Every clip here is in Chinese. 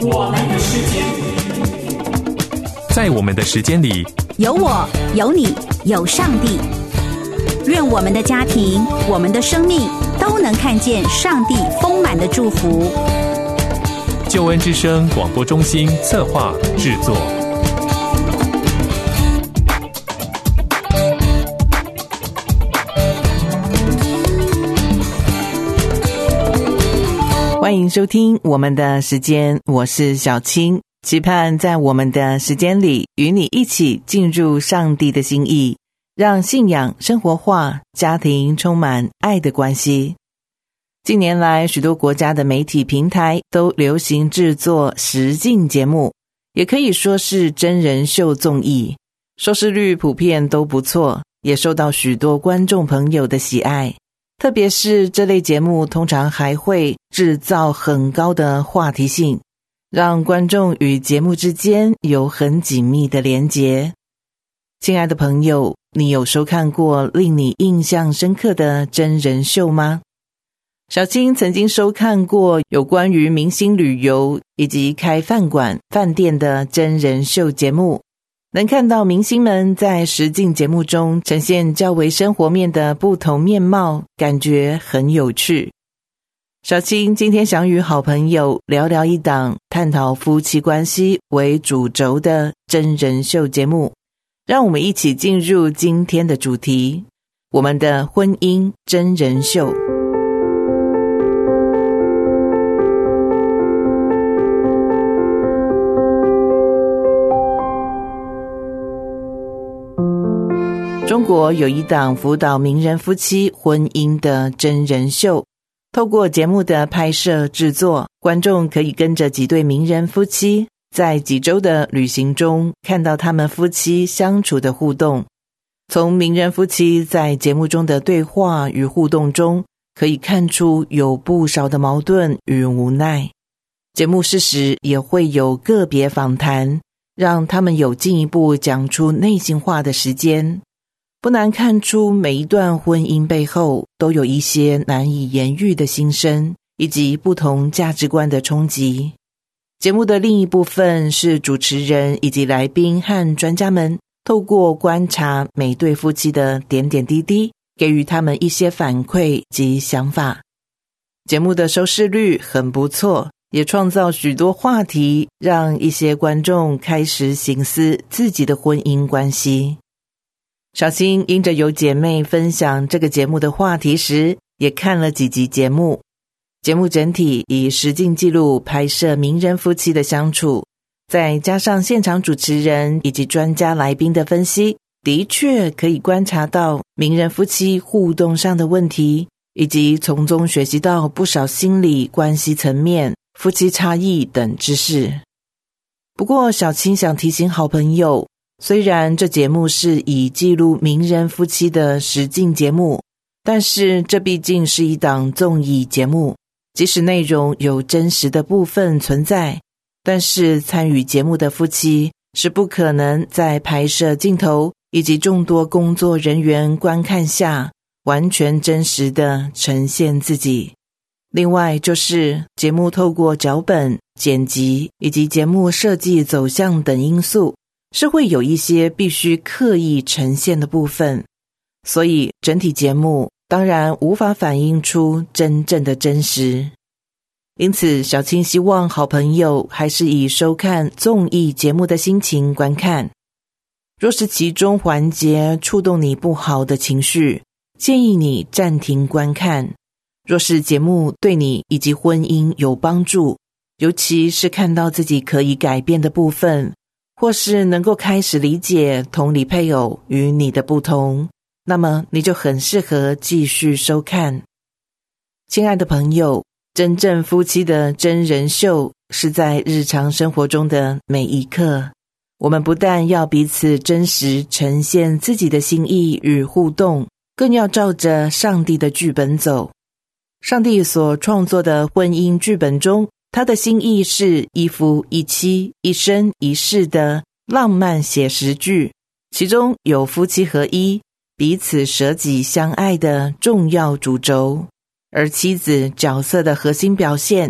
我们的时间， 在我们的时间里， 有我，有你，有上帝。愿我们的家庭，我们的生命都能看见上帝丰满的祝福。 救恩之声广播中心策划制作。 欢迎收听我们的时间，我是小青，期盼在我们的时间里与你一起进入上帝的心意，让信仰生活化，家庭充满爱的关系。近年来，许多国家的媒体平台都流行制作实境节目，也可以说是真人秀综艺，收视率普遍都不错，也受到许多观众朋友的喜爱。特别是这类节目通常还会制造很高的话题性，让观众与节目之间有很紧密的连结。亲爱的朋友，你有收看过令你印象深刻的真人秀吗？小青曾经收看过有关于明星旅游以及开饭馆、饭店的真人秀节目，能看到明星们在实境节目中呈现较为生活面的不同面貌，感觉很有趣。小青今天想与好朋友聊聊一档探讨夫妻关系为主轴的真人秀节目，让我们一起进入今天的主题，我们的婚姻真人秀。中国有一档辅导名人夫妻婚姻的真人秀，透过节目的拍摄制作，观众可以跟着几对名人夫妻在几周的旅行中看到他们夫妻相处的互动。从名人夫妻在节目中的对话与互动中，可以看出有不少的矛盾与无奈。节目适时也会有个别访谈，让他们有进一步讲出内心话的时间。不难看出，每一段婚姻背后都有一些难以言喻的心声，以及不同价值观的冲击。节目的另一部分是主持人以及来宾和专家们透过观察每对夫妻的点点滴滴，给予他们一些反馈及想法。节目的收视率很不错，也创造许多话题，让一些观众开始省思自己的婚姻关系。小青因着有姐妹分享这个节目的话题时，也看了几集节目。节目整体以实境记录拍摄名人夫妻的相处，再加上现场主持人以及专家来宾的分析，的确可以观察到名人夫妻互动上的问题，以及从中学习到不少心理关系层面、夫妻差异等知识。不过小青想提醒好朋友，虽然这节目是以记录名人夫妻的实境节目，但是这毕竟是一档综艺节目，即使内容有真实的部分存在，但是参与节目的夫妻是不可能在拍摄镜头以及众多工作人员观看下完全真实的呈现自己。另外就是节目透过脚本、剪辑以及节目设计走向等因素，是会有一些必须刻意呈现的部分，所以整体节目当然无法反映出真正的真实。因此小青希望好朋友还是以收看综艺节目的心情观看。若是其中环节触动你不好的情绪，建议你暂停观看。若是节目对你以及婚姻有帮助，尤其是看到自己可以改变的部分，或是能够开始理解同理配偶与你的不同，那么你就很适合继续收看。亲爱的朋友，真正夫妻的真人秀是在日常生活中的每一刻，我们不但要彼此真实呈现自己的心意与互动，更要照着上帝的剧本走。上帝所创作的婚姻剧本中，他的心意是一夫一妻一生一世的浪漫写实剧，其中有夫妻合一、彼此舍己相爱的重要主轴，而妻子角色的核心表现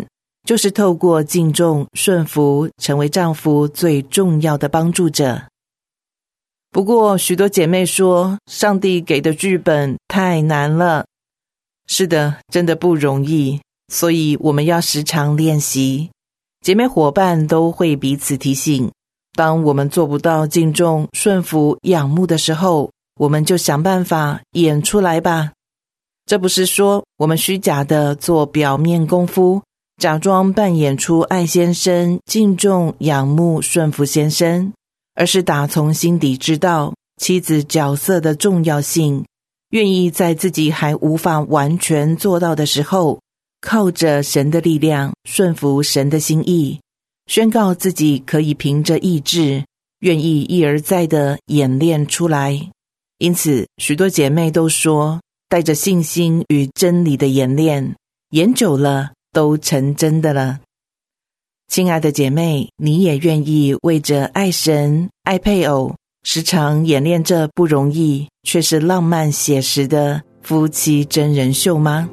就是透过敬重、顺服，成为丈夫最重要的帮助者。不过，许多姐妹说，上帝给的剧本太难了。是的，真的不容易，所以我们要时常练习。姐妹伙伴都会彼此提醒，当我们做不到敬重、顺服、仰慕的时候，我们就想办法演出来吧。这不是说我们虚假的做表面功夫，假装扮演出爱先生、敬重、仰慕、顺服先生，而是打从心底知道妻子角色的重要性，愿意在自己还无法完全做到的时候，靠着神的力量，顺服神的心意，宣告自己可以凭着意志，愿意一而再的演练出来。因此，许多姐妹都说，带着信心与真理的演练，演久了都成真的了。亲爱的姐妹，你也愿意为着爱神、爱配偶，时常演练这不容易却是浪漫写实的夫妻真人秀吗？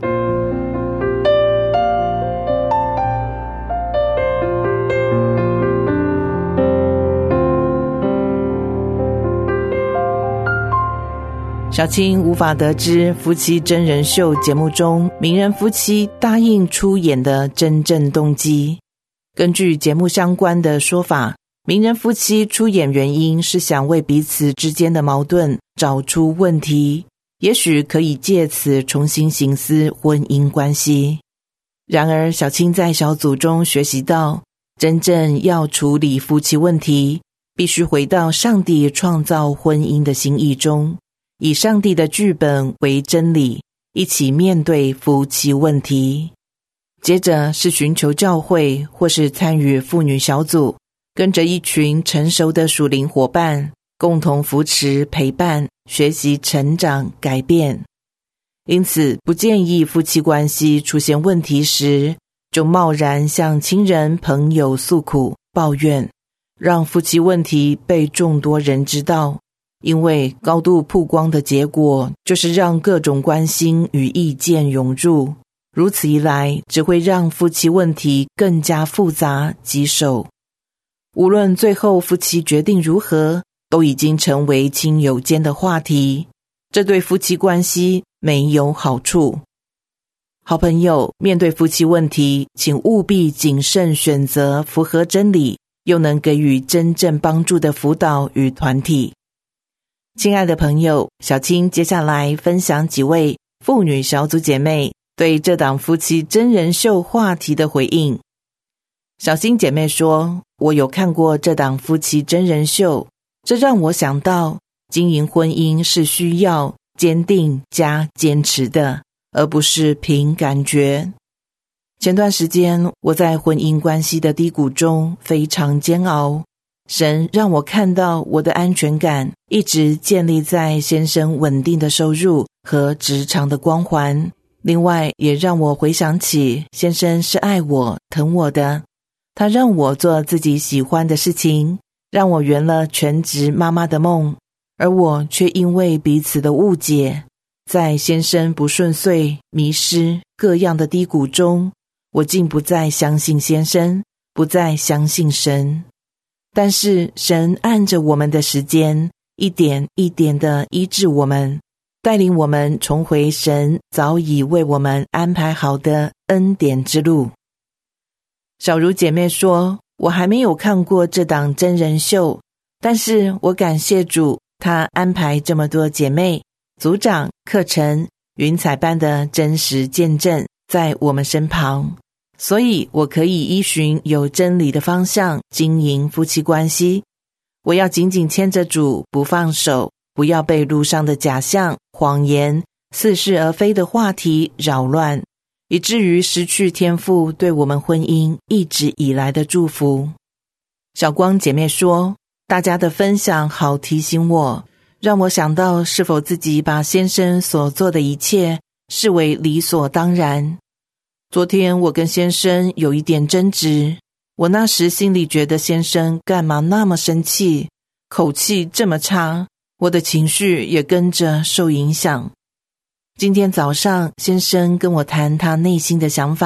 小青无法得知夫妻真人秀节目中名人夫妻答应出演的真正动机。根据节目相关的说法，名人夫妻出演原因是想为彼此之间的矛盾找出问题，也许可以借此重新省思婚姻关系。然而，小青在小组中学习到，真正要处理夫妻问题，必须回到上帝创造婚姻的心意中，以上帝的剧本为真理，一起面对夫妻问题。接着是寻求教会或是参与妇女小组，跟着一群成熟的属灵伙伴，共同扶持、陪伴、学习成长、改变。因此，不建议夫妻关系出现问题时，就贸然向亲人、朋友诉苦、抱怨，让夫妻问题被众多人知道。因为高度曝光的结果，就是让各种关心与意见涌入，如此一来，只会让夫妻问题更加复杂棘手。无论最后夫妻决定如何，都已经成为亲友间的话题，这对夫妻关系没有好处。好朋友，面对夫妻问题，请务必谨慎选择符合真理，又能给予真正帮助的辅导与团体。亲爱的朋友，小青接下来分享几位妇女小组姐妹对这档夫妻真人秀话题的回应。小青姐妹说，我有看过这档夫妻真人秀，这让我想到经营婚姻是需要坚定加坚持的，而不是凭感觉。前段时间我在婚姻关系的低谷中非常煎熬，神让我看到我的安全感一直建立在先生稳定的收入和职场的光环，另外也让我回想起先生是爱我、疼我的，他让我做自己喜欢的事情，让我圆了全职妈妈的梦，而我却因为彼此的误解，在先生不顺遂、迷失各样的低谷中，我竟不再相信先生，不再相信神。但是神按着我们的时间，一点一点地医治我们，带领我们重回神早已为我们安排好的恩典之路。小茹姐妹说，我还没有看过这档真人秀，但是我感谢主，他安排这么多姐妹、组长、课程、云彩般的真实见证在我们身旁，所以我可以依循有真理的方向经营夫妻关系。我要紧紧牵着主不放手，不要被路上的假象、谎言、似是而非的话题扰乱，以至于失去天父对我们婚姻一直以来的祝福。小光姐妹说，大家的分享好提醒我，让我想到是否自己把先生所做的一切视为理所当然。昨天我跟先生有一点争执，我那时心里觉得先生干嘛那么生气，口气这么差，我的情绪也跟着受影响。今天早上先生跟我谈他内心的想法，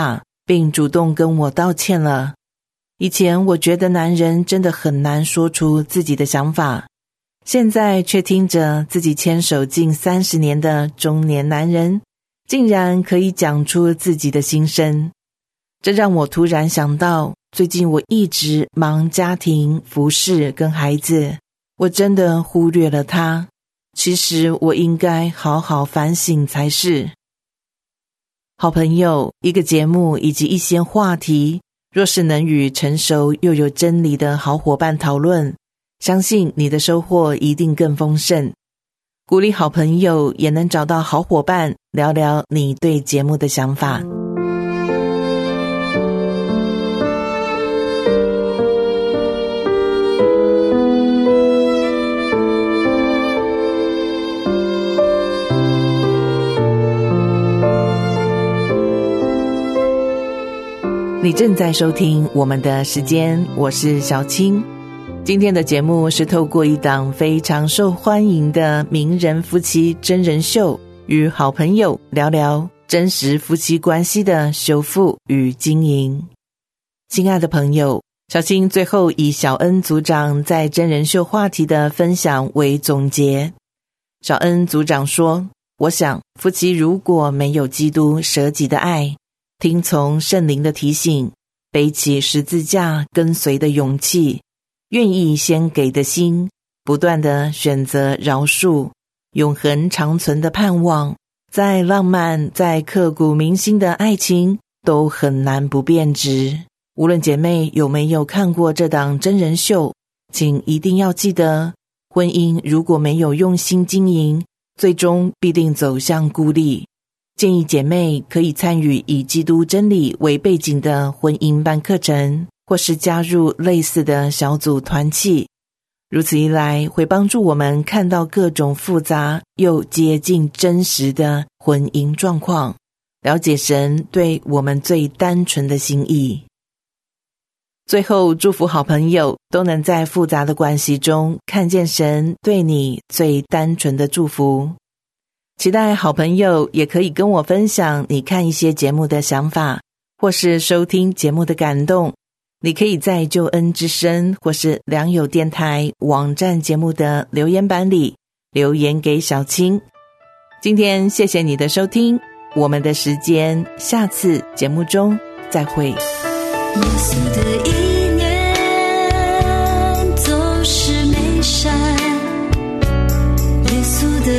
并主动跟我道歉了。以前我觉得男人真的很难说出自己的想法，现在却听着自己牵手近30年的中年男人，竟然可以讲出自己的心声。这让我突然想到，最近我一直忙家庭、服侍跟孩子，我真的忽略了他。其实我应该好好反省才是。好朋友，一个节目以及一些话题，若是能与成熟又有真理的好伙伴讨论，相信你的收获一定更丰盛。鼓励好朋友也能找到好伙伴，聊聊你对节目的想法。你正在收听我们的时间，我是小青。今天的节目是透过一档非常受欢迎的名人夫妻真人秀，与好朋友聊聊真实夫妻关系的修复与经营。亲爱的朋友，小青最后以小恩组长在真人秀话题的分享为总结。小恩组长说，我想夫妻如果没有基督舍己的爱，听从圣灵的提醒，背起十字架跟随的勇气，愿意先给的心，不断地选择饶恕，永恒长存的盼望，再浪漫再刻骨铭心的爱情都很难不变质。无论姐妹有没有看过这档真人秀，请一定要记得，婚姻如果没有用心经营，最终必定走向孤立。建议姐妹可以参与以基督真理为背景的婚姻班课程，或是加入类似的小组团契。如此一来，会帮助我们看到各种复杂又接近真实的婚姻状况，了解神对我们最单纯的心意。最后，祝福好朋友都能在复杂的关系中看见神对你最单纯的祝福。期待好朋友也可以跟我分享你看一些节目的想法，或是收听节目的感动。你可以在救恩之声或是良友电台网站节目的留言板里留言给小青。今天谢谢你的收听，我们的时间下次节目中再会。 耶稣的意念总是美善，耶稣的